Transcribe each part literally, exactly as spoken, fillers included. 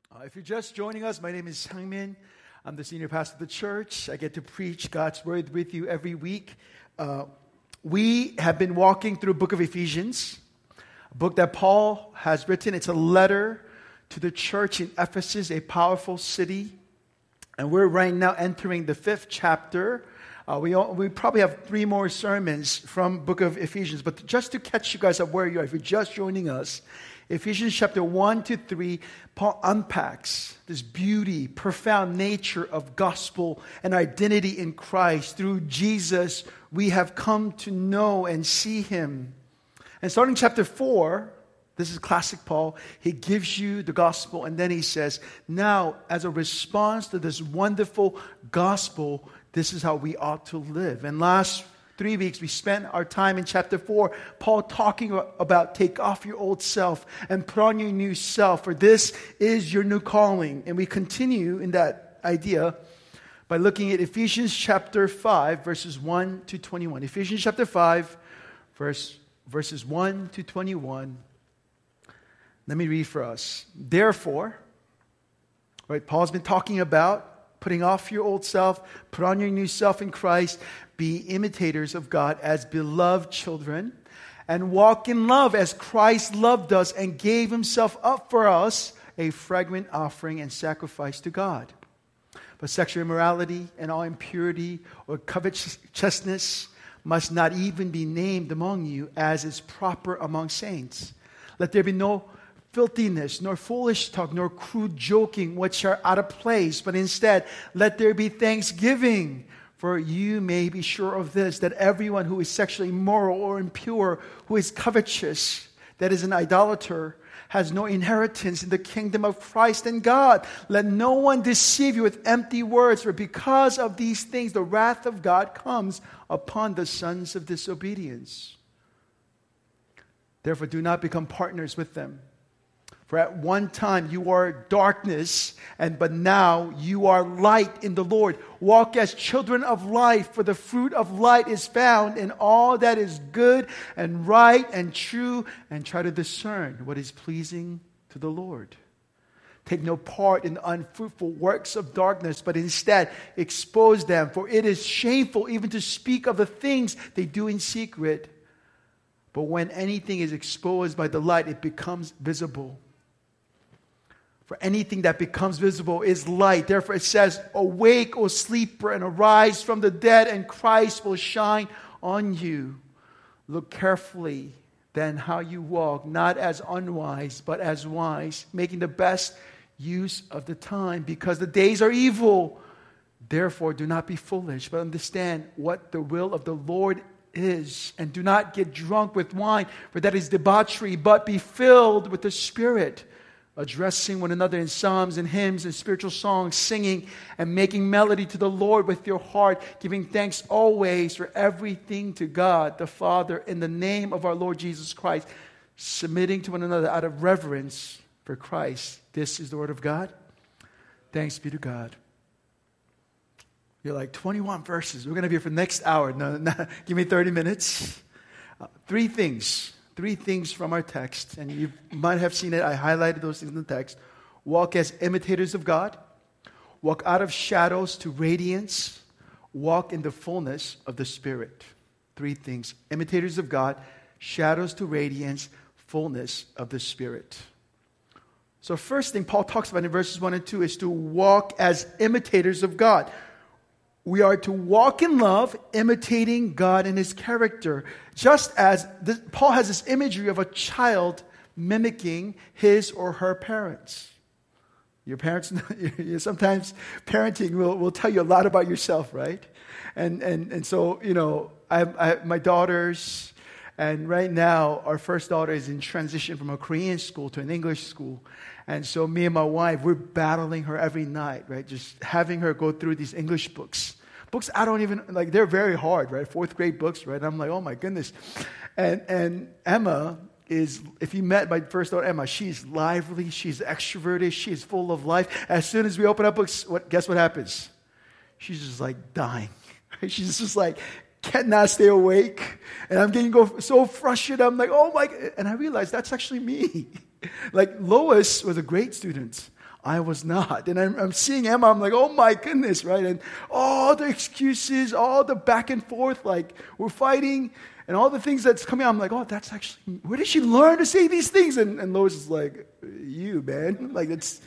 Uh, if you're just joining us, my name is Sangmin. I'm the senior pastor of the church. I get to preach God's word with you every week. Uh, we have been walking through the book of Ephesians, a book that Paul has written. It's a letter to the church in Ephesus, a powerful city. And we're right now entering the fifth chapter. Uh, we, all, we probably have three more sermons from book of Ephesians. But just to catch you guys up where you are, if you're just joining us, Ephesians chapter one to three, Paul unpacks this beauty, profound nature of gospel and identity in Christ. Through Jesus, we have come to know and see Him. And starting chapter four, this is classic Paul, he gives you the gospel and then he says, now as a response to this wonderful gospel, this is how we ought to live. And last Three weeks, we spent our time in chapter four, Paul talking about take off your old self and put on your new self, for this is your new calling. And we continue in that idea by looking at Ephesians chapter five, verses one to twenty-one. Ephesians chapter five, verse, verses one to twenty-one. Let me read for us. Therefore, right, Paul's been talking about putting off your old self, put on your new self in Christ. Be imitators of God as beloved children, and walk in love as Christ loved us and gave Himself up for us, a fragrant offering and sacrifice to God. But sexual immorality and all impurity or covetousness must not even be named among you, as is proper among saints. Let there be no filthiness, nor foolish talk, nor crude joking, which are out of place, but instead let there be thanksgiving. For you may be sure of this, that everyone who is sexually immoral or impure, who is covetous, that is an idolater, has no inheritance in the kingdom of Christ and God. Let no one deceive you with empty words, for because of these things the wrath of God comes upon the sons of disobedience. Therefore do not become partners with them. For at one time you were darkness, and but now you are light in the Lord. Walk as children of light, for the fruit of light is found in all that is good and right and true, and try to discern what is pleasing to the Lord. Take no part in the unfruitful works of darkness, but instead expose them, for it is shameful even to speak of the things they do in secret. But when anything is exposed by the light, it becomes visible. For anything that becomes visible is light. Therefore it says, awake, O sleeper, and arise from the dead, and Christ will shine on you. Look carefully then how you walk, not as unwise, but as wise, making the best use of the time, because the days are evil. Therefore do not be foolish, but understand what the will of the Lord is. And do not get drunk with wine, for that is debauchery, but be filled with the Spirit, addressing one another in psalms and hymns and spiritual songs, singing and making melody to the Lord with your heart, giving thanks always for everything to God the Father in the name of our Lord Jesus Christ, submitting to one another out of reverence for Christ. This is the word of God. Thanks be to God. You're like, twenty-one verses. We're going to be here for the next hour. No, no, give me thirty minutes. Uh, three things. Three things from our text, and you might have seen it. I highlighted those things in the text. Walk as imitators of God. Walk out of shadows to radiance. Walk in the fullness of the Spirit. Three things. Imitators of God, shadows to radiance, fullness of the Spirit. So first thing Paul talks about in verses one and two is to walk as imitators of God. We are to walk in love, imitating God and His character. Just as this, Paul has this imagery of a child mimicking his or her parents. Your parents, sometimes parenting will, will tell you a lot about yourself, right? And and and so, you know, I, I my daughters, and right now our first daughter is in transition from a Korean school to an English school. And so me and my wife, we're battling her every night, right? Just having her go through these English books. Books I don't even, like, they're very hard, right? Fourth grade books, right? I'm like, oh my goodness. And and Emma is, if you met my first daughter, Emma, she's lively, she's extroverted, she's full of life. As soon as we open up books, what, guess what happens? She's just like dying. Right? She's just like, cannot stay awake. And I'm getting go so frustrated. I'm like, oh my, and I realized that's actually me. Like Lois was a great student. I was not. And I'm, I'm seeing Emma, I'm like, oh my goodness, right? And all the excuses, all the back and forth, like we're fighting, and all the things that's coming out, I'm like, oh, that's actually, where did she learn to say these things? And, and Lois is like, you, man. Like it's,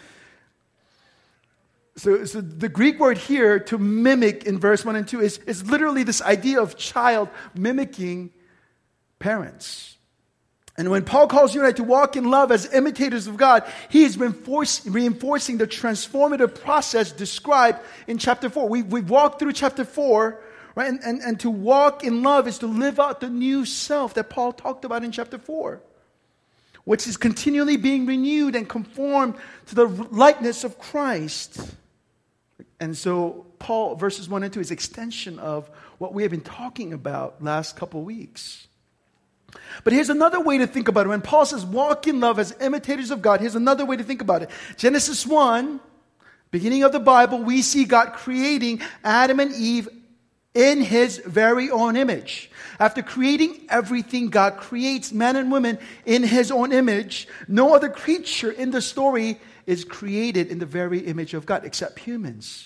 so, so the Greek word here, to mimic in verse one and two, is, is literally this idea of child mimicking parents. And when Paul calls you and I to walk in love as imitators of God, he is reinforce, reinforcing the transformative process described in chapter four. We, we've walked through chapter four, right? And, and, and to walk in love is to live out the new self that Paul talked about in chapter four, which is continually being renewed and conformed to the likeness of Christ. And so Paul, verses one and two, is extension of what we have been talking about last couple of weeks. But here's another way to think about it. When Paul says walk in love as imitators of God, here's another way to think about it. Genesis one, beginning of the Bible, we see God creating Adam and Eve in his very own image. After creating everything, God creates men and women in his own image. No other creature in the story is created in the very image of God except humans.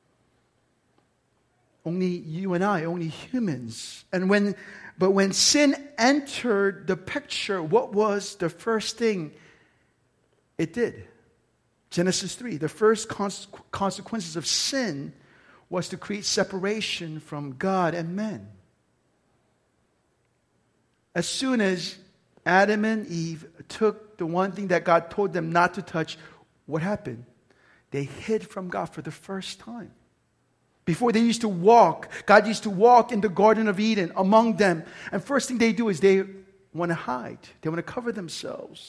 Only you and I, only humans. And when But when sin entered the picture, what was the first thing it did? Genesis three, the first cons- consequences of sin was to create separation from God and men. As soon as Adam and Eve took the one thing that God told them not to touch, what happened? They hid from God for the first time. Before they used to walk, God used to walk in the Garden of Eden among them. And first thing they do is they want to hide. They want to cover themselves.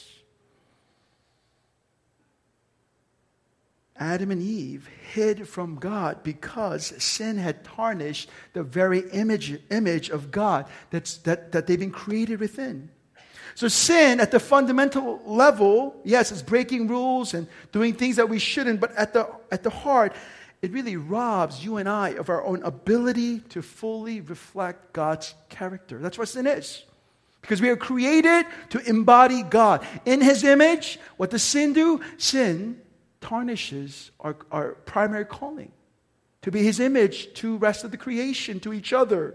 Adam and Eve hid from God because sin had tarnished the very image, image of God that's, that, that they've been created within. So sin at the fundamental level, yes, it's breaking rules and doing things that we shouldn't, but at the, at the heart, it really robs you and I of our own ability to fully reflect God's character. That's what sin is. Because we are created to embody God. In his image, what does sin do? Sin tarnishes our, our primary calling. To be his image to the rest of the creation, to each other.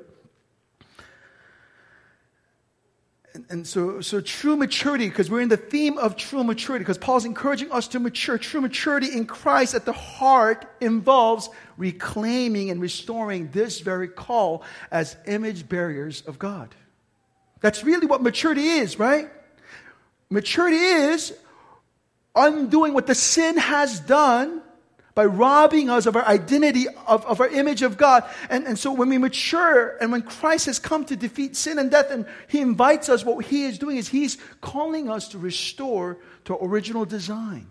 And, and so, so true maturity, because we're in the theme of true maturity, because Paul's encouraging us to mature. True maturity in Christ at the heart involves reclaiming and restoring this very call as image bearers of God. That's really what maturity is, right? Maturity is undoing what the sin has done by robbing us of our identity, of, of our image of God. And, and so when we mature, and when Christ has come to defeat sin and death, and he invites us, what he is doing is he's calling us to restore to our original design.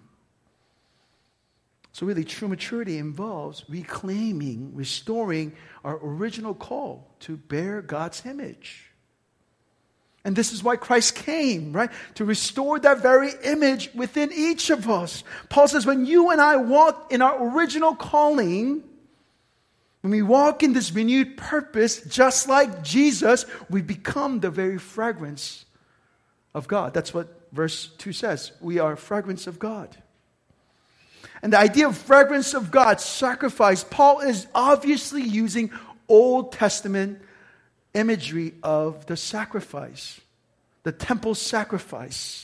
So really, true maturity involves reclaiming, restoring our original call to bear God's image. And this is why Christ came, right? To restore that very image within each of us. Paul says, when you and I walk in our original calling, when we walk in this renewed purpose, just like Jesus, we become the very fragrance of God. That's what verse two says. We are fragrance of God. And the idea of fragrance of God, sacrifice, Paul is obviously using Old Testament imagery of the sacrifice, the temple sacrifice.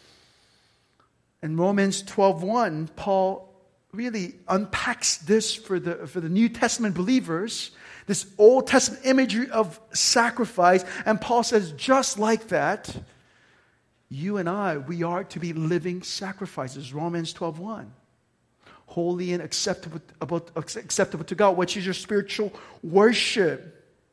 In Romans twelve one, Paul really unpacks this for the, for the New Testament believers, this Old Testament imagery of sacrifice. And Paul says, just like that, you and I, we are to be living sacrifices. Romans twelve one. Holy and acceptable, acceptable to God, which is your spiritual worship.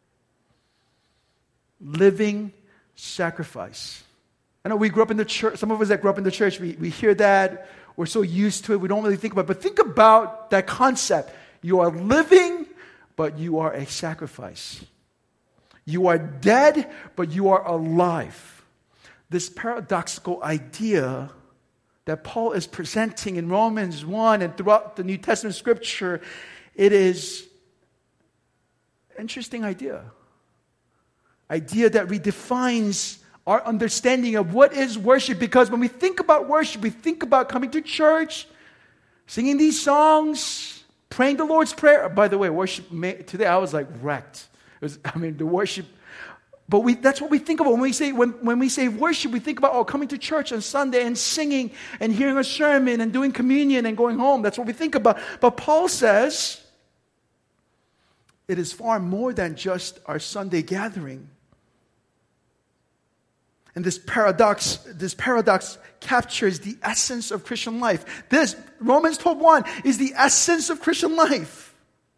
Living sacrifice. I know we grew up in the church. Some of us that grew up in the church, we, we hear that. We're so used to it. We don't really think about it. But think about that concept. You are living, but you are a sacrifice. You are dead, but you are alive. This paradoxical idea that Paul is presenting in Romans one and throughout the New Testament scripture, it is an interesting idea. Idea that redefines our understanding of what is worship. Because when we think about worship, we think about coming to church, singing these songs, praying the Lord's Prayer. By the way, worship, today I was like wrecked. It was, I mean, the worship, but we, that's what we think about when we say, when, when we say worship, we think about, oh, coming to church on Sunday and singing and hearing a sermon and doing communion and going home. That's what we think about. But Paul says, it is far more than just our Sunday gathering. And this paradox, this paradox captures the essence of Christian life. This, Romans twelve one, is the essence of Christian life.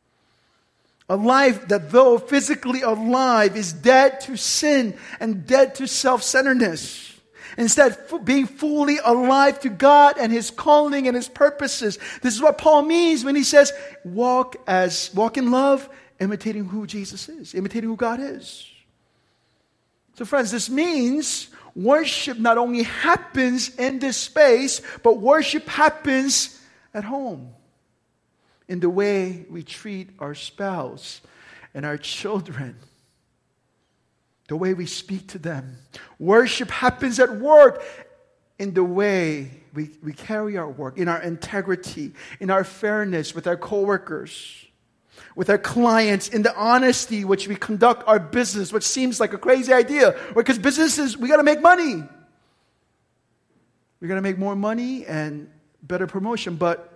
A life that, though physically alive, is dead to sin and dead to self-centeredness. Instead, being fully alive to God and His calling and His purposes. This is what Paul means when he says, walk as, walk in love, imitating who Jesus is, imitating who God is. So friends, this means worship not only happens in this space, but worship happens at home. In the way we treat our spouse and our children. The way we speak to them. Worship happens at work in the way we, we carry our work, in our integrity, in our fairness with our coworkers, with our clients, in the honesty which we conduct our business, which seems like a crazy idea. Because businesses, we got to make money. We got to make more money and better promotion, but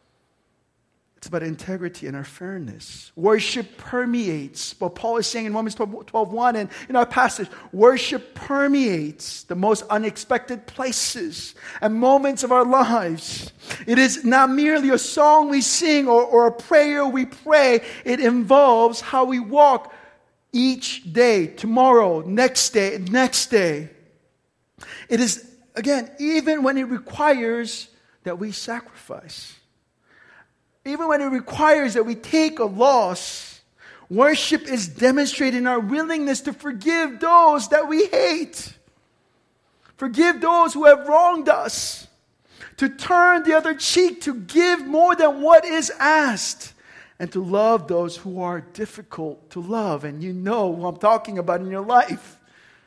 it's about integrity and our fairness. Worship permeates. What Paul is saying in Romans twelve one and in our passage, worship permeates the most unexpected places and moments of our lives. It is not merely a song we sing or, or a prayer we pray. It involves how we walk each day, tomorrow, next day, next day. It is, again, even when it requires that we sacrifice. Even when it requires that we take a loss, worship is demonstrated in our willingness to forgive those that we hate. Forgive those who have wronged us. To turn the other cheek, to give more than what is asked. And to love those who are difficult to love. And you know who I'm talking about in your life.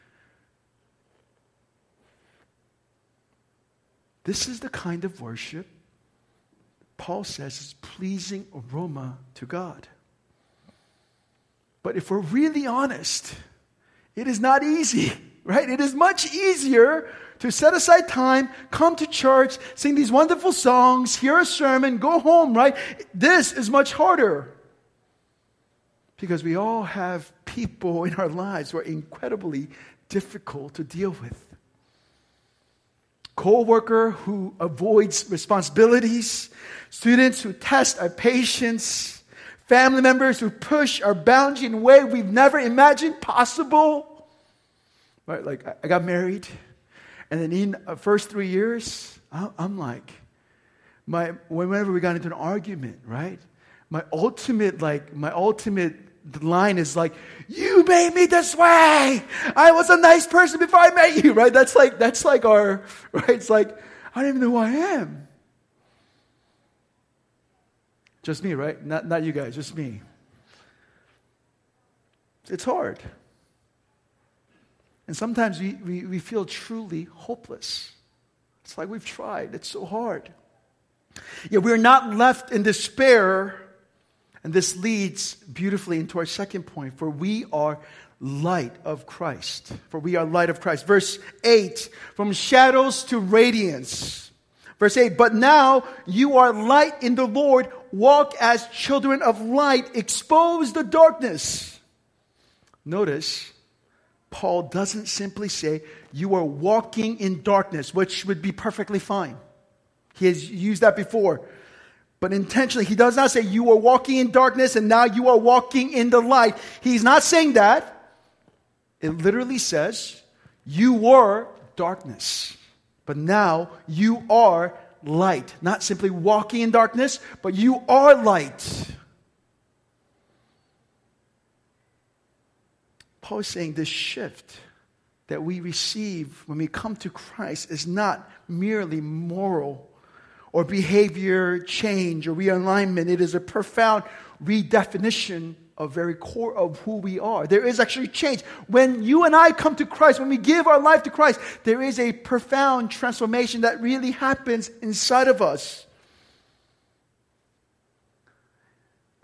This is the kind of worship Paul says is pleasing aroma to God. But if we're really honest, it is not easy, right? It is much easier to set aside time, come to church, sing these wonderful songs, hear a sermon, go home, right? This is much harder. Because we all have people in our lives who are incredibly difficult to deal with. Co-worker who avoids responsibilities, students who test our patience, family members who push our boundary in a way we've never imagined possible. Right? Like I got married, and then in the first three years, I'm like, my whenever we got into an argument, right? My ultimate, like my ultimate line is like, you made me this way. I was a nice person before I met you, right? That's like, that's like our, right? It's like, I don't even know who I am. Just me, right? Not, not you guys, just me. It's hard. And sometimes we, we, we feel truly hopeless. It's like we've tried. It's so hard. Yet we're not left in despair. And this leads beautifully into our second point, for we are light of Christ. For we are light of Christ. Verse eight, from shadows to radiance. Verse eight, but now you are light in the Lord. Walk as children of light. Expose the darkness. Notice, Paul doesn't simply say, you are walking in darkness, which would be perfectly fine. He has used that before. But intentionally, he does not say you are walking in darkness and now you are walking in the light. He's not saying that. It literally says you were darkness, but now you are light. Not simply walking in darkness, but you are light. Paul is saying this shift that we receive when we come to Christ is not merely moral or behavior change or realignment. It is a profound redefinition of very core of who we are. There is actually change. When you and I come to Christ, when we give our life to Christ, there is a profound transformation that really happens inside of us.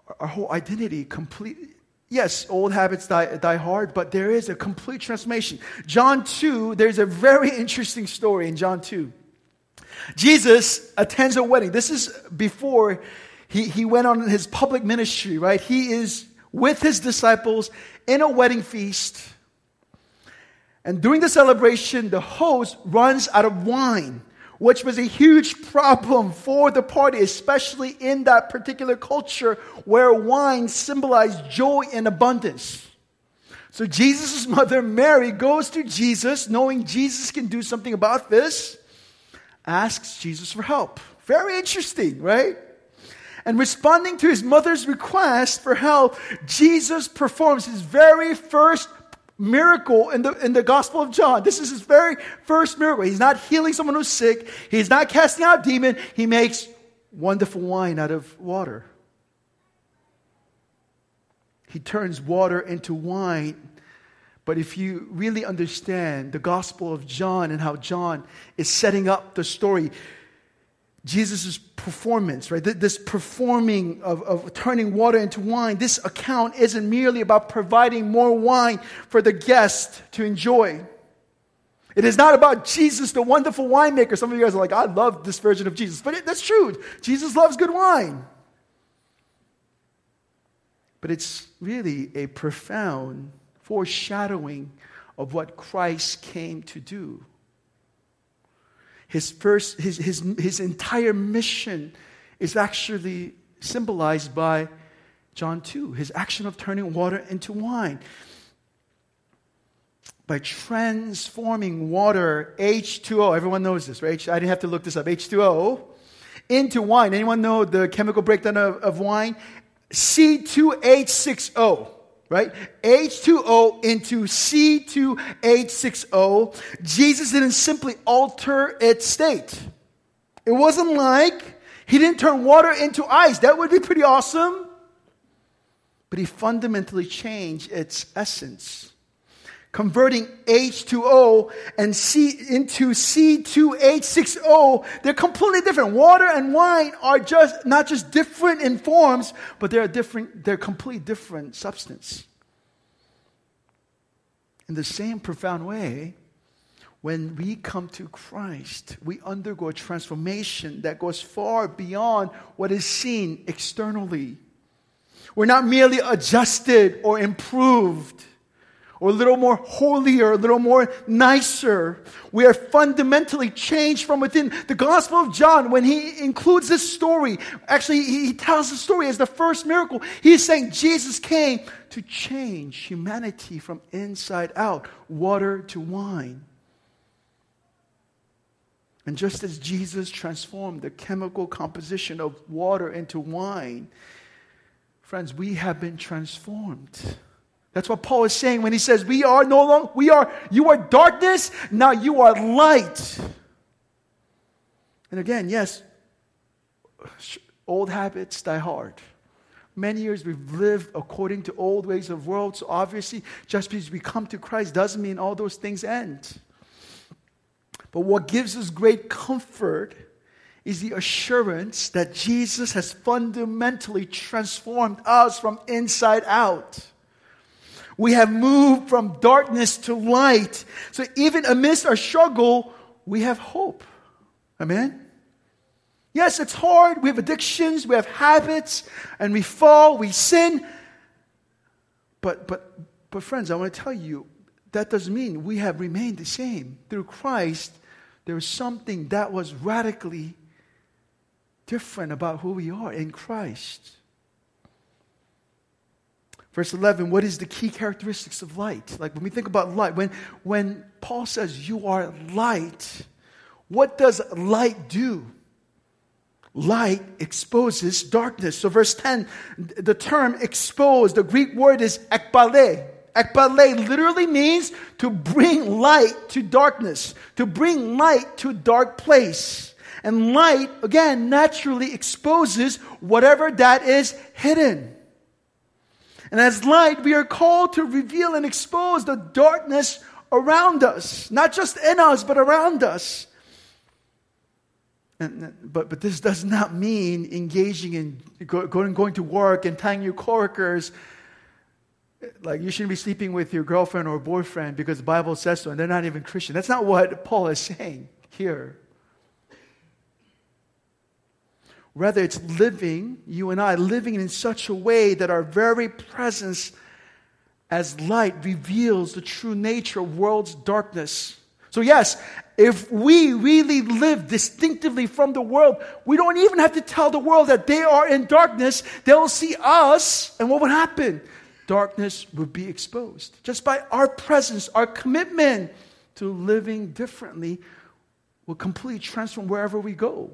our whole identity completely. Yes, old habits die, die hard, but there is a complete transformation. John two, there's a very interesting story in John two. Jesus attends a wedding. This is before he, he went on his public ministry, right? He is with his disciples in a wedding feast. And during the celebration, the host runs out of wine, which was a huge problem for the party, especially in that particular culture where wine symbolized joy and abundance. So Jesus' mother, Mary, goes to Jesus, knowing Jesus can do something about this, asks Jesus for help. Very interesting, right? And responding to his mother's request for help, Jesus performs his very first miracle in the in the Gospel of John. This is his very first miracle. He's not healing someone who's sick. He's not casting out a demon. He makes wonderful wine out of water. He turns water into wine. But if you really understand the Gospel of John and how John is setting up the story, Jesus' performance, right? This performing of, of turning water into wine, this account isn't merely about providing more wine for the guest to enjoy. It is not about Jesus, the wonderful winemaker. Some of you guys are like, I love this version of Jesus. But it, that's true. Jesus loves good wine. But it's really a profound foreshadowing of what Christ came to do. His first, his, his, his entire mission is actually symbolized by John two, his action of turning water into wine. By transforming water, H two O, everyone knows this, right? I didn't have to look this up, H two O, into wine. Anyone know the chemical breakdown of, of wine? C two H six O. Right? H two O into C two H six O. Jesus didn't simply alter its state. It wasn't like he didn't turn water into ice. That would be pretty awesome. But he fundamentally changed its essence. Converting H two O and C into C two H six O, they're completely different. Water and wine are just not just different in forms, but they're different, they're completely different substance. In the same profound way, when we come to Christ, we undergo a transformation that goes far beyond what is seen externally. We're not merely adjusted or improved, or a little more holier, a little more nicer. We are fundamentally changed from within. The Gospel of John, when he includes this story, actually he tells the story as the first miracle. He is saying Jesus came to change humanity from inside out, water to wine. And just as Jesus transformed the chemical composition of water into wine, friends, we have been transformed. That's what Paul is saying when he says, we are no longer, we are, you are darkness, now you are light. And again, yes, old habits die hard. Many years we've lived according to old ways of the world, so obviously just because we come to Christ doesn't mean all those things end. But what gives us great comfort is the assurance that Jesus has fundamentally transformed us from inside out. We have moved from darkness to light. So even amidst our struggle, we have hope. Amen? Yes, it's hard. We have addictions. We have habits. And we fall. We sin. But, but, but friends, I want to tell you, that doesn't mean we have remained the same. Through Christ, there is something that was radically different about who we are in Christ. Verse eleven, what is the key characteristics of light? Like when we think about light, when, when Paul says you are light, what does light do? Light exposes darkness. So verse ten, the term expose, the Greek word is ekbale. Ekbale literally means to bring light to darkness, to bring light to a dark place. And light, again, naturally exposes whatever that is hidden. And as light, we are called to reveal and expose the darkness around us. Not just in us, but around us. And, but, but this does not mean engaging in go, going, going to work and telling your coworkers, like, you shouldn't be sleeping with your girlfriend or boyfriend because the Bible says so, and they're not even Christian. That's not what Paul is saying here. Rather, it's living, you and I, living in such a way that our very presence as light reveals the true nature of world's darkness. So yes, if we really live distinctively from the world, we don't even have to tell the world that they are in darkness. They'll see us, and what would happen? Darkness would be exposed. Just by our presence, our commitment to living differently will completely transform wherever we go.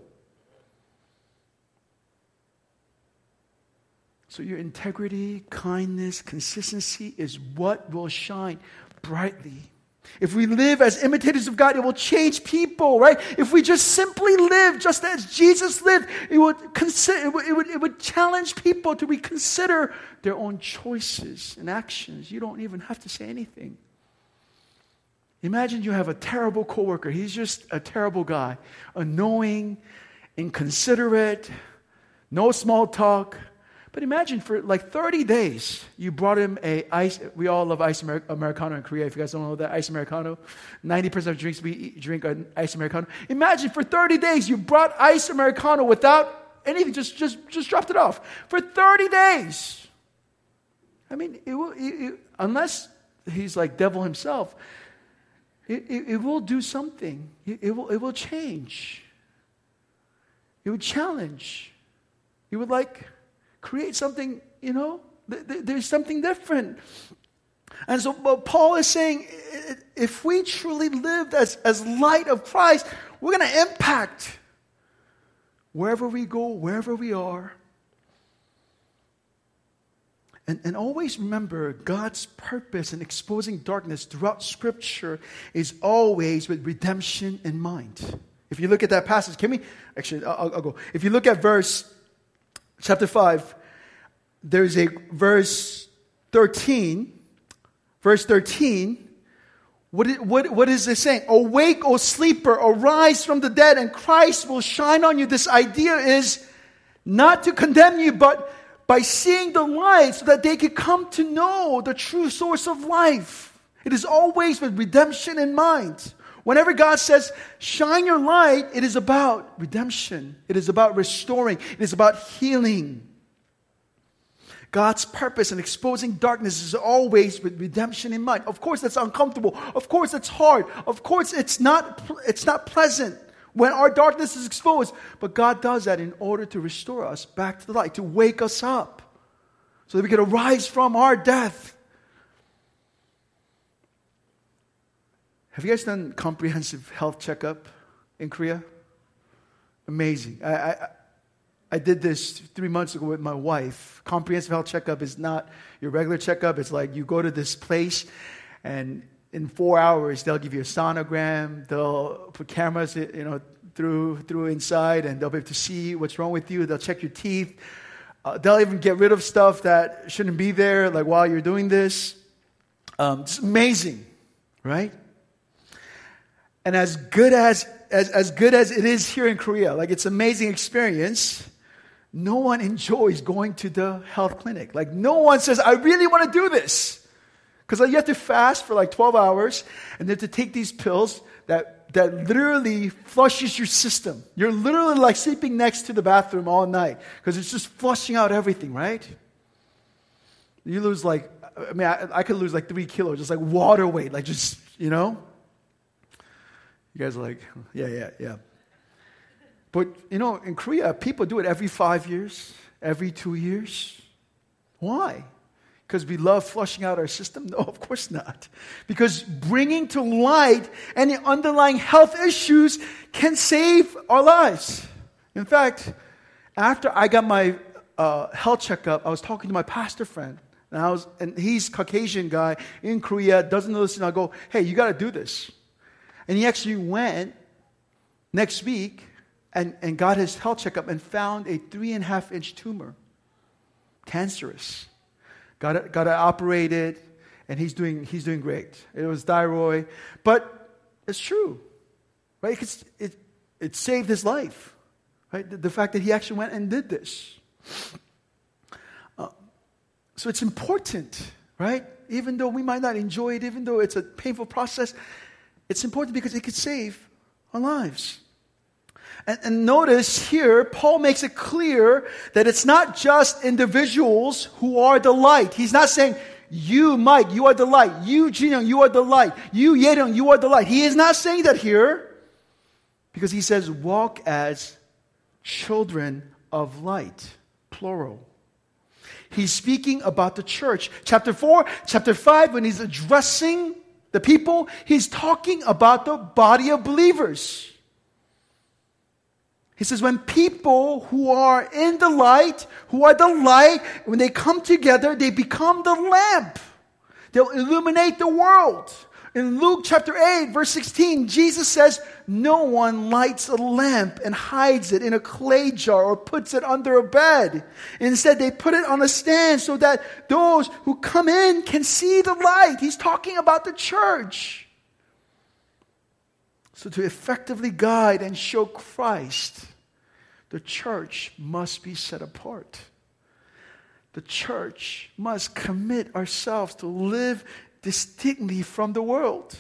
So your integrity, kindness, consistency is what will shine brightly. If we live as imitators of God, it will change people, right? If we just simply live just as Jesus lived, it would, consider, it would, it would, it would challenge people to reconsider their own choices and actions. You don't even have to say anything. Imagine you have a terrible coworker. He's just a terrible guy, annoying, inconsiderate, no small talk. But imagine for like thirty days, you brought him a ice. We all love ice Amer- Americano in Korea. If you guys don't know that, ice Americano, ninety percent of drinks we eat, drink are ice Americano. Imagine for thirty days, you brought ice Americano without anything, just just just dropped it off for thirty days. I mean, it will, it, it, unless he's like devil himself, it, it, it will do something. It, it will it will change. It would challenge. It would like create something, you know, th- th- there's something different. And so what Paul is saying, if we truly lived as, as light of Christ, we're going to impact wherever we go, wherever we are. And, and always remember, God's purpose in exposing darkness throughout Scripture is always with redemption in mind. If you look at that passage, can we, actually, I'll, I'll go. If you look at verse Chapter five, there's a verse thirteen. Verse thirteen, what, what, what is this saying? Awake, O sleeper, arise from the dead, and Christ will shine on you. This idea is not to condemn you, but by seeing the light so that they can come to know the true source of life. It is always with redemption in mind. Whenever God says, shine your light, it is about redemption. It is about restoring. It is about healing. God's purpose in exposing darkness is always with redemption in mind. Of course, that's uncomfortable. Of course, it's hard. Of course, it's not, it's not pleasant when our darkness is exposed. But God does that in order to restore us back to the light, to wake us up so that we can arise from our death. Have you guys done comprehensive health checkup in Korea? Amazing. I, I I did this three months ago with my wife. Comprehensive health checkup is not your regular checkup. It's like you go to this place, and in four hours they'll give you a sonogram. They'll put cameras, you know, through through inside, and they'll be able to see what's wrong with you. They'll check your teeth. Uh, they'll even get rid of stuff that shouldn't be there, like while you're doing this. Um, it's amazing, right? And as good as, as as good as it is here in Korea, like it's an amazing experience, no one enjoys going to the health clinic. Like no one says, I really want to do this. Because like, you have to fast for like twelve hours, and you have to take these pills that, that literally flushes your system. You're literally like sleeping next to the bathroom all night, because it's just flushing out everything, right? You lose like, I mean, I, I could lose like three kilos, just like water weight, like just, you know? You guys are like, yeah, yeah, yeah. But, you know, in Korea, people do it every five years, every two years. Why? Because we love flushing out our system? No, of course not. Because bringing to light any underlying health issues can save our lives. In fact, after I got my uh, health checkup, I was talking to my pastor friend. And, I was, and he's a Caucasian guy in Korea, doesn't know this. And I go, hey, you got to do this. And he actually went next week and, and got his health checkup and found a three and a half inch tumor, cancerous. Got it, got it operated, and he's doing he's doing great. It was thyroid, but it's true, right? It's, it it saved his life. Right? The, the fact that he actually went and did this. Uh, so it's important, right? Even though we might not enjoy it, even though it's a painful process, it's important because it could save our lives. And, and notice here, Paul makes it clear that it's not just individuals who are the light. He's not saying, you, Mike, you are the light. You, Jinyoung, you are the light. You, Yeryung, you are the light. He is not saying that here because he says, walk as children of light, plural. He's speaking about the church. Chapter four, chapter five, when he's addressing the people, he's talking about the body of believers. He says, when people who are in the light, who are the light, when they come together, they become the lamp. They'll illuminate the world. In Luke chapter eight, verse sixteen, Jesus says, no one lights a lamp and hides it in a clay jar or puts it under a bed. Instead, they put it on a stand so that those who come in can see the light. He's talking about the church. So to effectively guide and show Christ, the church must be set apart. The church must commit ourselves to live distinctly from the world.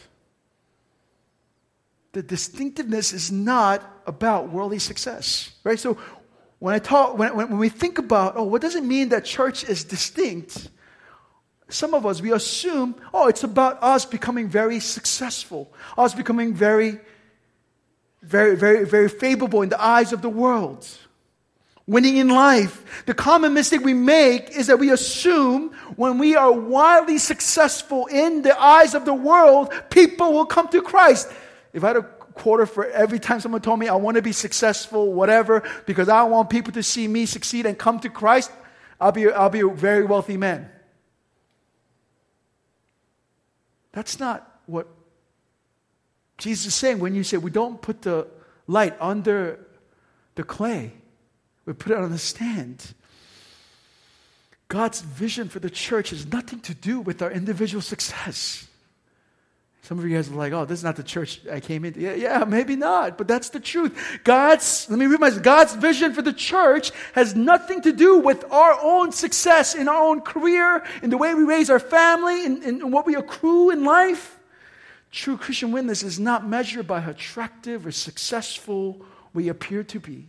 The distinctiveness is not about worldly success, right? So when I talk, when, when we think about, oh, what does it mean that church is distinct? Some of us, we assume, oh, it's about us becoming very successful, us becoming very, very, very, very favorable in the eyes of the world. Winning in life. The common mistake we make is that we assume when we are wildly successful in the eyes of the world, people will come to Christ. If I had a quarter for every time someone told me I want to be successful, whatever, because I want people to see me succeed and come to Christ, I'll be, I'll be a very wealthy man. That's not what Jesus is saying when you say we don't put the light under the clay. We put it on the stand. God's vision for the church has nothing to do with our individual success. Some of you guys are like, oh, this is not the church I came into. Yeah, yeah, maybe not, but that's the truth. God's, let me read my, God's vision for the church has nothing to do with our own success in our own career, in the way we raise our family, in, in what we accrue in life. True Christian witness is not measured by how attractive or successful we appear to be.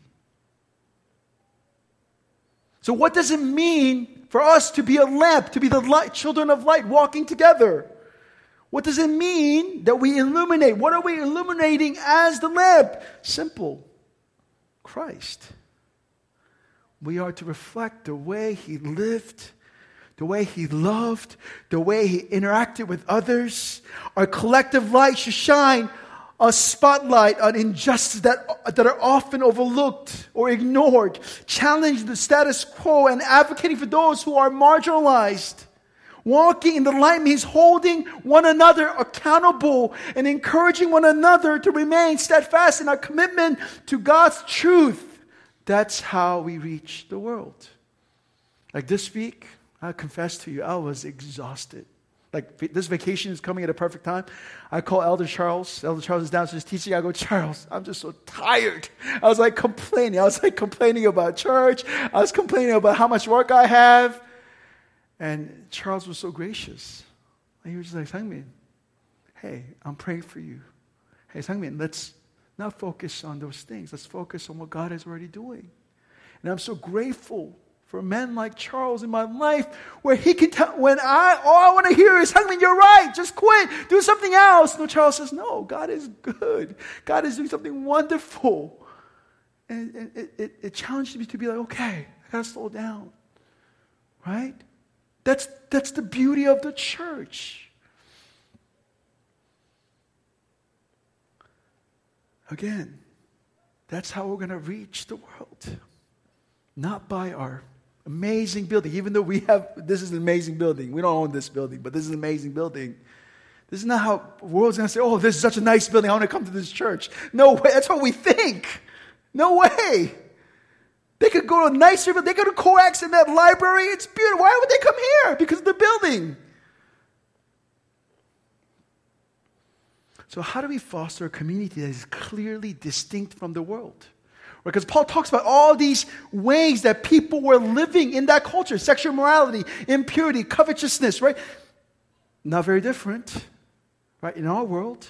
So what does it mean for us to be a lamp, to be the light, children of light walking together? What does it mean that we illuminate? What are we illuminating as the lamp? Simple. Christ. We are to reflect the way He lived, the way He loved, the way He interacted with others. Our collective light should shine a spotlight on injustices that, that are often overlooked or ignored, challenging the status quo and advocating for those who are marginalized. Walking in the light means holding one another accountable and encouraging one another to remain steadfast in our commitment to God's truth. That's how we reach the world. Like this week, I confess to you, I was exhausted. Like this vacation is coming at a perfect time. I call Elder Charles. Elder Charles is downstairs teaching. I go, Charles, I'm just so tired. I was like complaining. I was like complaining about church. I was complaining about how much work I have. And Charles was so gracious. And he was just like, Sangmin, hey, I'm praying for you. Hey, Sangmin, let's not focus on those things. Let's focus on what God is already doing. And I'm so grateful for men like Charles in my life, where he can tell, when I, all I want to hear is, Sangmin, you're right, just quit, do something else. No, Charles says, no, God is good. God is doing something wonderful. And, and it, it, it challenged me to be like, okay, I got to slow down. Right? That's, that's the beauty of the church. Again, that's how we're going to reach the world. Not by our amazing building, even though we have, this is an amazing building. We don't own this building, but this is an amazing building. This is not how the world's going to say, oh, this is such a nice building, I want to come to this church. No way, that's what we think. No way. They could go to a nicer building. They go to coax in that library. It's beautiful. Why would they come here? Because of the building. So how do we foster a community that is clearly distinct from the world? Because Paul talks about all these ways that people were living in that culture. Sexual immorality, impurity, covetousness, right? Not very different, right, in our world.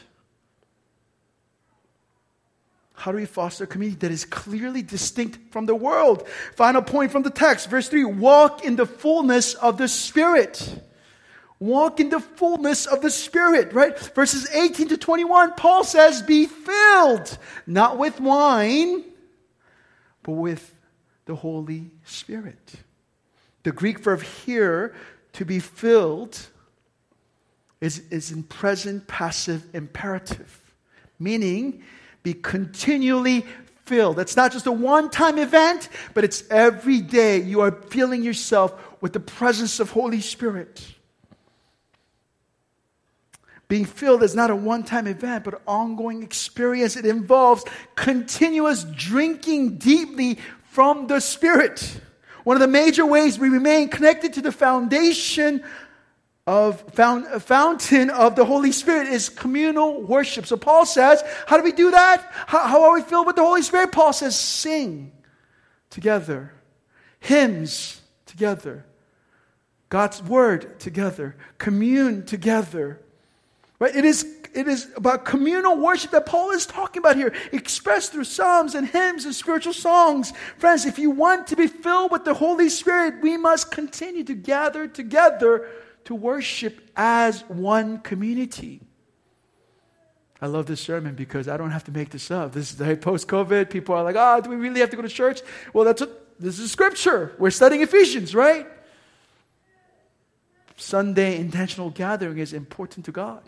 How do we foster a community that is clearly distinct from the world? Final point from the text, verse three, walk in the fullness of the Spirit. Walk in the fullness of the Spirit, right? Verses eighteen to twenty-one, Paul says, be filled, not with wine, but with the Holy Spirit. The Greek verb here, to be filled, is, is in present passive imperative, meaning be continually filled. It's not just a one-time event, but it's every day you are filling yourself with the presence of Holy Spirit. Being filled is not a one-time event, but an ongoing experience. It involves continuous drinking deeply from the Spirit. One of the major ways we remain connected to the foundation of found, fountain of the Holy Spirit is communal worship. So Paul says, how do we do that? How, how are we filled with the Holy Spirit? Paul says, sing together, hymns together, God's word together, commune together. Right? It is, it is about communal worship that Paul is talking about here, expressed through psalms and hymns and spiritual songs. Friends, if you want to be filled with the Holy Spirit, we must continue to gather together to worship as one community. I love this sermon because I don't have to make this up. This is the post-COVID. People are like, oh, do we really have to go to church? Well, that's what, this is scripture. We're studying Ephesians, right? Sunday intentional gathering is important to God.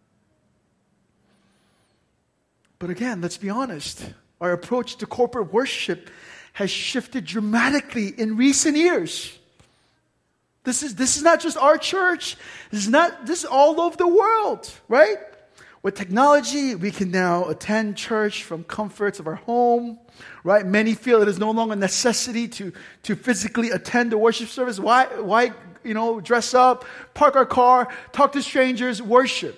But again, let's be honest. Our approach to corporate worship has shifted dramatically in recent years. This is, this is not just our church. This is not, this is all over the world, right? With technology, we can now attend church from comforts of our home, right? Many feel it is no longer a necessity to, to physically attend the worship service. Why, why, you know, dress up, park our car, talk to strangers, worship?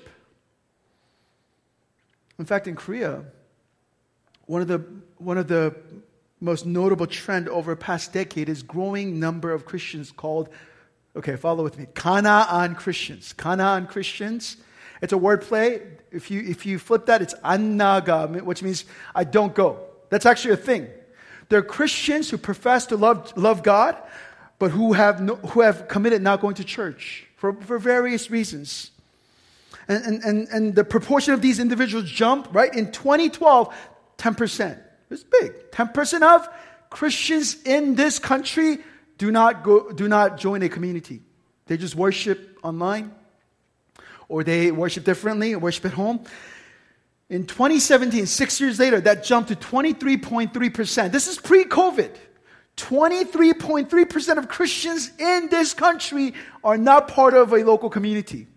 In fact, in Korea, one of the one of the most notable trend over the past decade is growing number of Christians called, okay, follow with me, Kanaan Christians. Kanaan Christians. It's a wordplay. If you if you flip that, it's annaga, which means I don't go. That's actually a thing. They're Christians who profess to love love God, but who have no, who have committed not going to church for, for various reasons. And, and, and, and the proportion of these individuals jumped, right? In twenty twelve, ten percent. It's big. ten percent of Christians in this country do not go, do not join a community. They just worship online, or they worship differently, or worship at home. In twenty seventeen, six years later, that jumped to twenty-three point three percent. This is pre-COVID. twenty-three point three percent of Christians in this country are not part of a local community.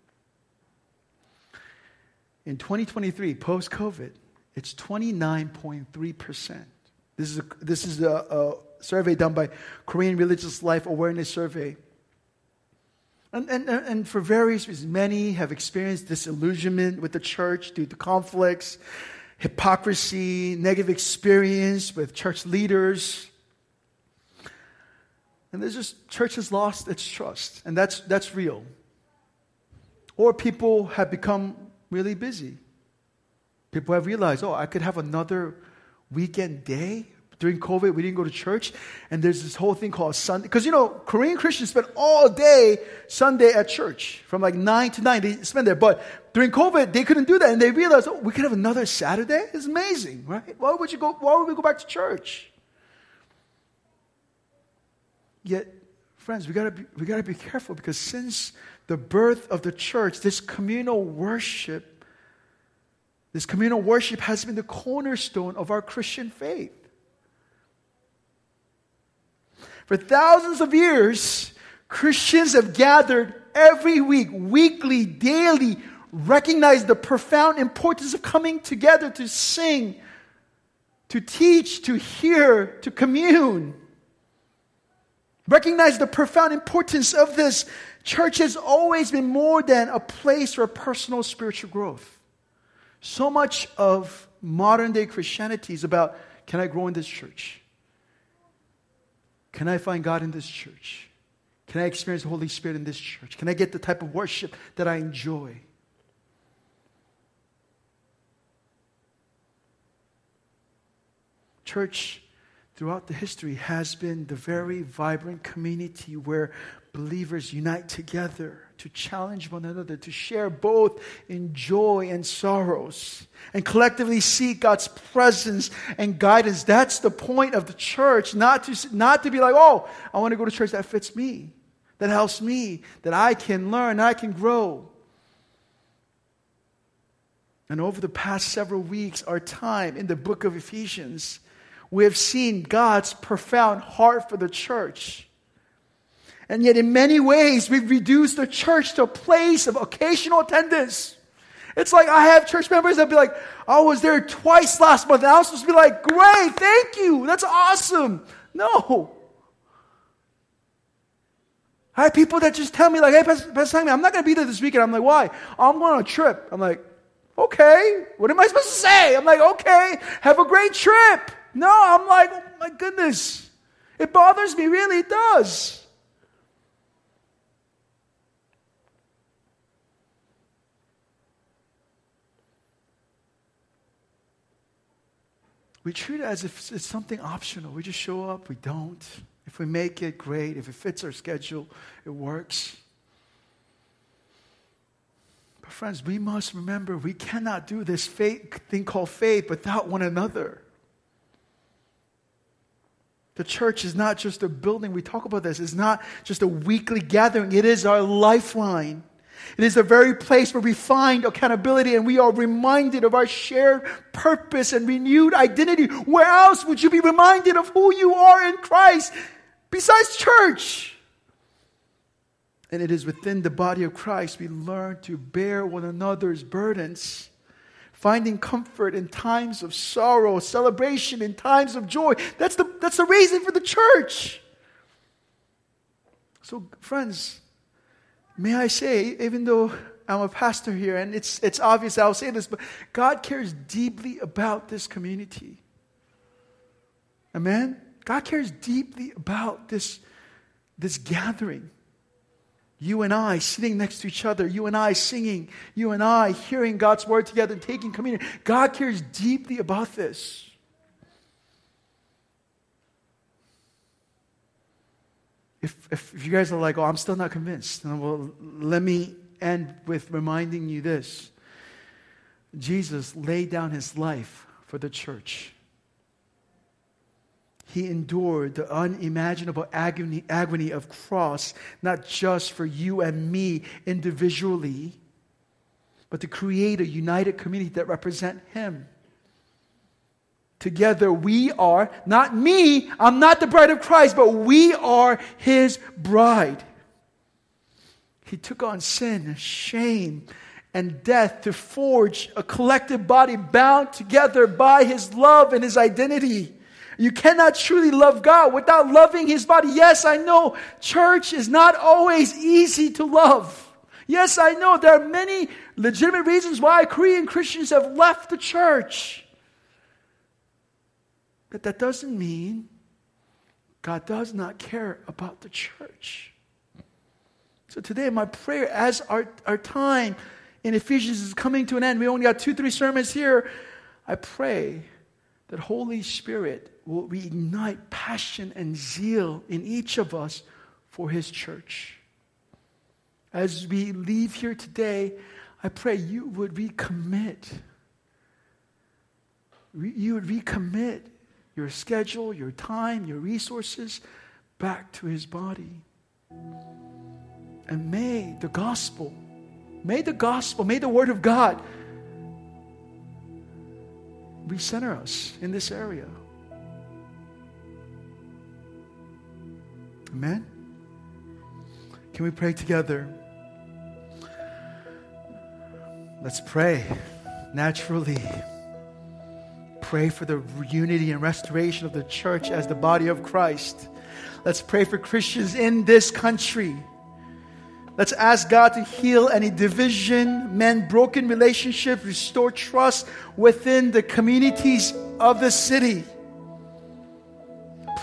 In twenty twenty-three, post-COVID, it's twenty-nine point three percent. This is a, this is a, a survey done by Korean Religious Life Awareness Survey. And, and, and for various reasons, many have experienced disillusionment with the church due to conflicts, hypocrisy, negative experience with church leaders. And there's just, church has lost its trust, and that's that's real. Or people have become really busy. People have realized, oh, I could have another weekend day. During COVID, we didn't go to church. And there's this whole thing called Sunday. Because, you know, Korean Christians spend all day Sunday at church. From like nine to nine, they spend there. But during COVID, they couldn't do that. And they realized, oh, we could have another Saturday? It's amazing, right? Why would you go, why would we go back to church? Yet, friends, we gotta be, we gotta be careful, because since the birth of the church, this communal worship, this communal worship has been the cornerstone of our Christian faith. For thousands of years, Christians have gathered every week, weekly, daily, recognize the profound importance of coming together to sing, to teach, to hear, to commune. Recognize the profound importance of this. Church has always been more than a place for personal spiritual growth. So much of modern day Christianity is about Can I grow in this church? Can I find God in this church? Can I experience the Holy Spirit in this church? Can I get the type of worship that I enjoy? Church, throughout the history, has been the very vibrant community where believers unite together to challenge one another, to share both in joy and sorrows, and collectively seek God's presence and guidance. That's the point of the church, not to, not to be like, oh, I want to go to church that fits me, that helps me, that I can learn, I can grow. And over the past several weeks, our time in the book of Ephesians, we have seen God's profound heart for the church. And yet in many ways, we've reduced the church to a place of occasional attendance. It's like I have church members that be like, I was there twice last month. And I was supposed to be like, great, thank you. That's awesome. No. I have people that just tell me like, hey, Pastor, Pastor Simon, I'm not going to be there this weekend. I'm like, why? I'm going on a trip. I'm like, okay. What am I supposed to say? I'm like, okay, have a great trip. No, I'm like, oh my goodness. It bothers me, really, it does. We treat it as if it's something optional. We just show up, we don't. If we make it, great. If it fits our schedule, it works. But friends, we must remember we cannot do this faith, thing called faith without one another. The church is not just a building. We talk about this. It's not just a weekly gathering. It is our lifeline. It is the very place where we find accountability and we are reminded of our shared purpose and renewed identity. Where else would you be reminded of who you are in Christ besides church? And it is within the body of Christ we learn to bear one another's burdens, finding comfort in times of sorrow, celebration in times of joy. That's the, that's the reason for the church. So, friends, may I say, even though I'm a pastor here, and it's it's obvious I'll say this, but God cares deeply about this community. Amen? God cares deeply about this, this gathering. You and I sitting next to each other, you and I singing, you and I hearing God's word together and taking communion. God cares deeply about this. If, if, if you guys are like, oh, I'm still not convinced, well, let me end with reminding you this. Jesus laid down his life for the church. He endured the unimaginable agony, agony of cross, not just for you and me individually, but to create a united community that represent him. Together we are, not me, I'm not the bride of Christ, but we are his bride. He took on sin, shame, and death to forge a collective body bound together by his love and his identity. You cannot truly love God without loving his body. Yes, I know church is not always easy to love. Yes, I know there are many legitimate reasons why Korean Christians have left the church. But that doesn't mean God does not care about the church. So today, my prayer, as our, our time in Ephesians is coming to an end, we only got two, three sermons here. I pray that Holy Spirit will reignite passion and zeal in each of us for his church. As we leave here today, I pray you would recommit. You would recommit your schedule, your time, your resources back to his body. And may the gospel, may the gospel, may the word of God recenter us in this area. Amen? Can we pray together? Let's pray naturally. Pray for the unity and restoration of the church as the body of Christ. Let's pray for Christians in this country. Let's ask God to heal any division, mend broken relationships, restore trust within the communities of the city.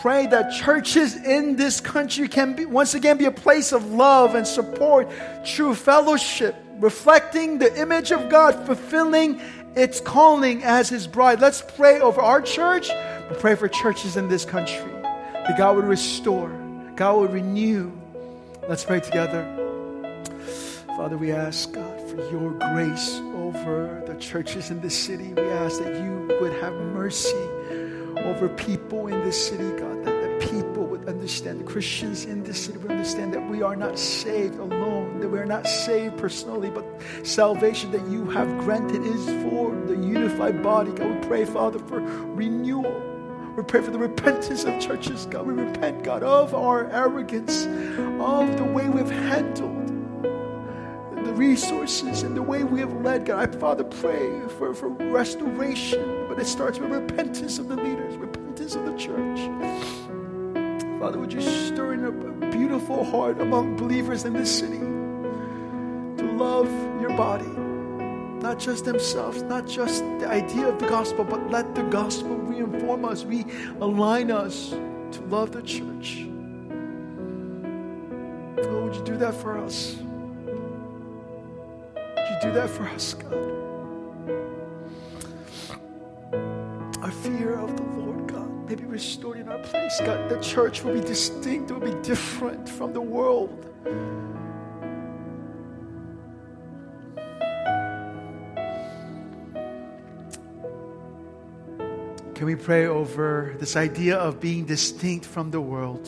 pray that churches in this country can be, once again be a place of love and support, true fellowship, reflecting the image of God, fulfilling its calling as His bride. Let's pray over our church, but pray for churches in this country, that God would restore, God would renew. Let's pray together. Father, we ask, God, for your grace over the churches in this city. We ask that you would have mercy over people in this city, God, that the people would understand, the Christians in this city would understand that we are not saved alone, that we are not saved personally, but salvation that you have granted is for the unified body. God, we pray, Father, for renewal. We pray for the repentance of churches, God. We repent, God, of our arrogance, of the way we've handled the resources and the way we have led, God. I, Father, pray for, for restoration, but it starts with repentance of the leaders, repentance of the church. Father, would you stir in a beautiful heart among believers in this city to love your body, not just themselves, not just the idea of the gospel, but let the gospel reinform us, realign us to love the church. Oh, would you do that for us? Do that for us, God. Our fear of the Lord, God, may be restored in our place, God. The church will be distinct, it will be different from the world. Can we pray over this idea of being distinct from the world?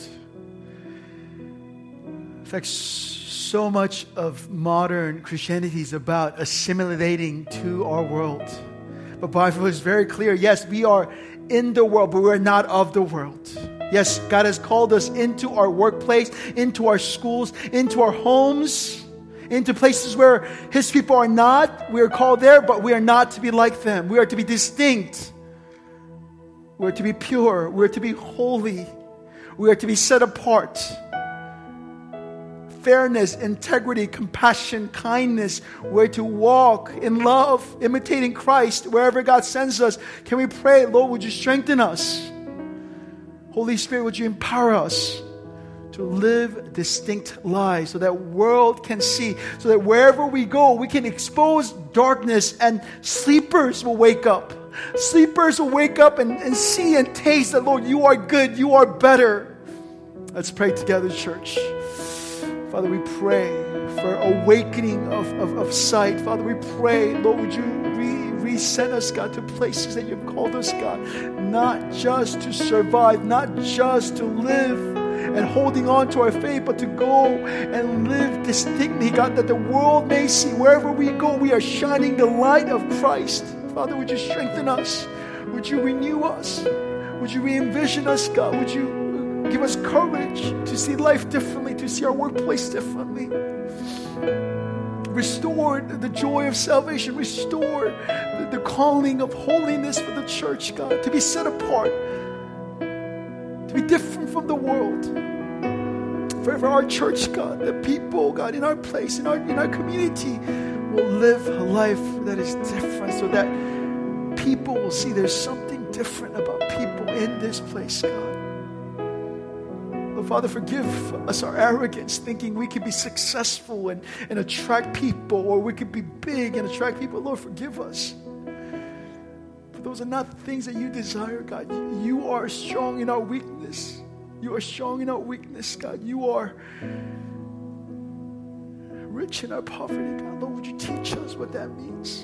In fact, so much of modern Christianity is about assimilating to our world. But the Bible is very clear. Yes, we are in the world, but we're not of the world. Yes, God has called us into our workplace, into our schools, into our homes, into places where His people are not. We are called there, but we are not to be like them. We are to be distinct. We are to be pure. We are to be holy. We are to be set apart. Fairness, integrity, compassion, kindness. We're to walk in love, imitating Christ wherever God sends us. Can we pray, Lord, would you strengthen us? Holy Spirit, would you empower us to live distinct lives so that world can see, so that wherever we go, we can expose darkness and sleepers will wake up. Sleepers will wake up and, and see and taste that, Lord, you are good, you are better. Let's pray together, church. Father, we pray for awakening of, of, of sight. Father, we pray, Lord, would you re- resend us, God, to places that you've called us, God, not just to survive, not just to live and holding on to our faith, but to go and live distinctly, God, that the world may see wherever we go, we are shining the light of Christ. Father, would you strengthen us? Would you renew us? Would you re-envision us, God? Would you give us courage to see life differently, to see our workplace differently? Restore the joy of salvation. Restore the, the calling of holiness for the church, God, to be set apart, to be different from the world. For, for our church, God, the people, God, in our place, in our, in our community, will live a life that is different so that people will see there's something different about people in this place, God. Father, forgive us our arrogance, thinking we could be successful and, and attract people, or we could be big and attract people. Lord, forgive us. For those are not things that you desire, God. You, you are strong in our weakness. You are strong in our weakness, God. You are rich in our poverty, God. Lord, would you teach us what that means?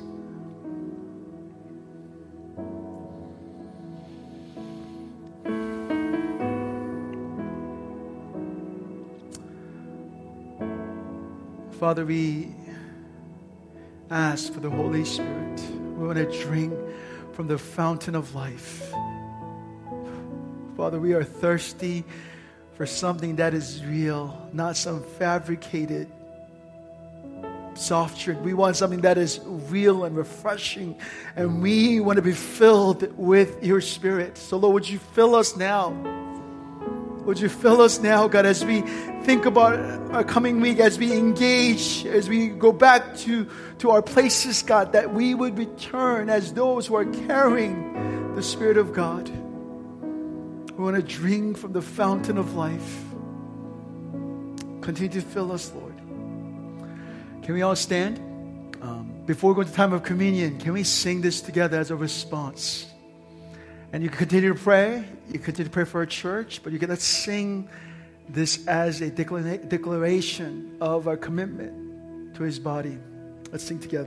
Father, we ask for the Holy Spirit. We want to drink from the fountain of life. Father, we are thirsty for something that is real, not some fabricated soft drink. We want something that is real and refreshing, and we want to be filled with your Spirit. So Lord, would you fill us now? Would you fill us now, God, as we think about our coming week, as we engage, as we go back to, to our places, God, that we would return as those who are carrying the Spirit of God. We want to drink from the fountain of life. Continue to fill us, Lord. Can we all stand? Um, before we go to the time of communion, can we sing this together as a response? And you can continue to pray. You continue to pray for our church, but you can let's sing this as a declara- declaration of our commitment to His body. Let's sing together.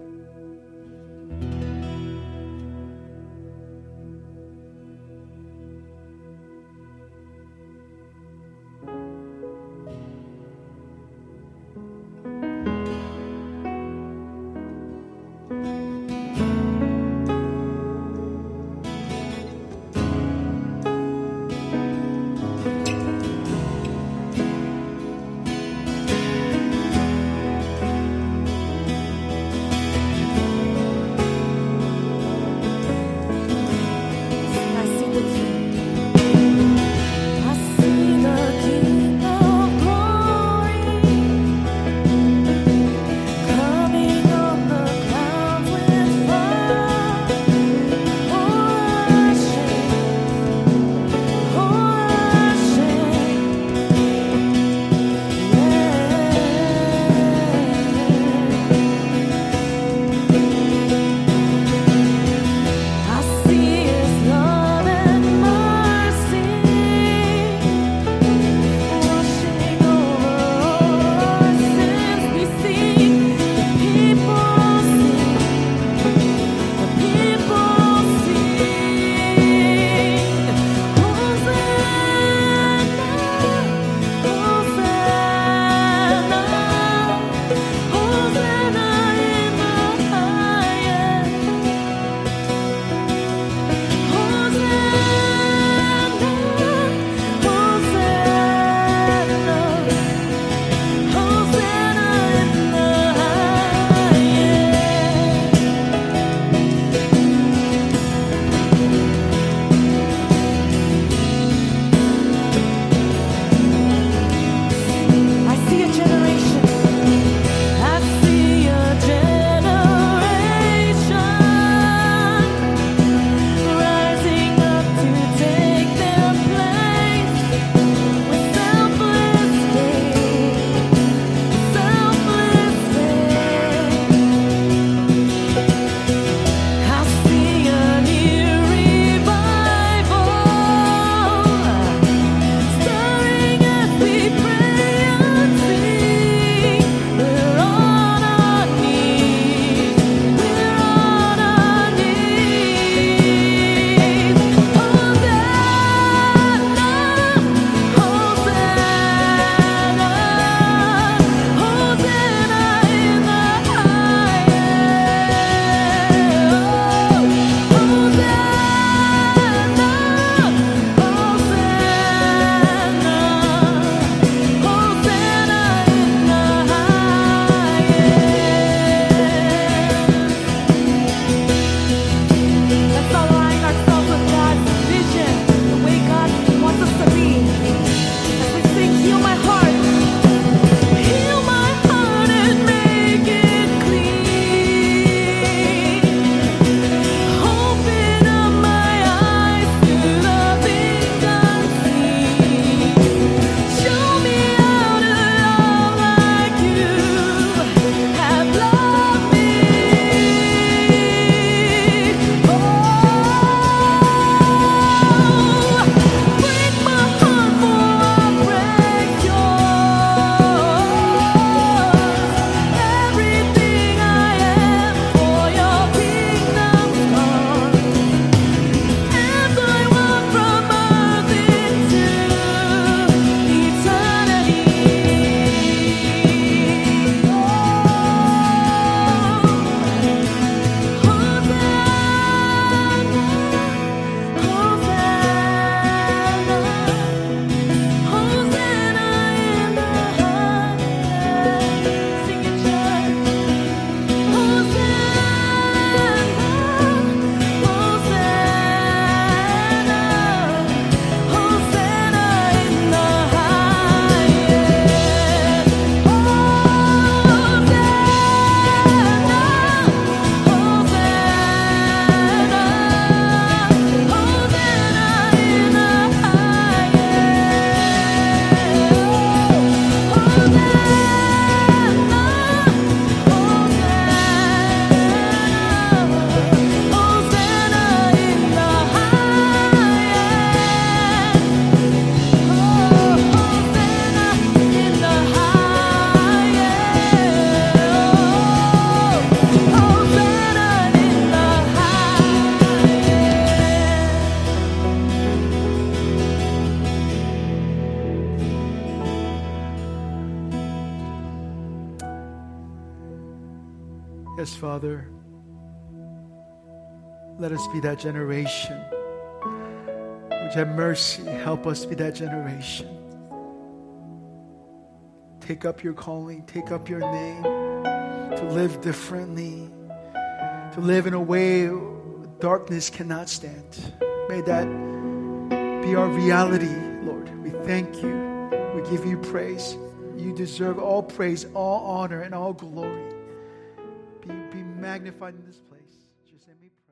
Yes, Father. Let us be that generation. Would you have mercy? Help us be that generation. Take up your calling. Take up your name. To live differently. To live in a way darkness cannot stand. May that be our reality, Lord. We thank you. We give you praise. You deserve all praise, all honor, and all glory. Be, be magnified in this place. Just let me pray.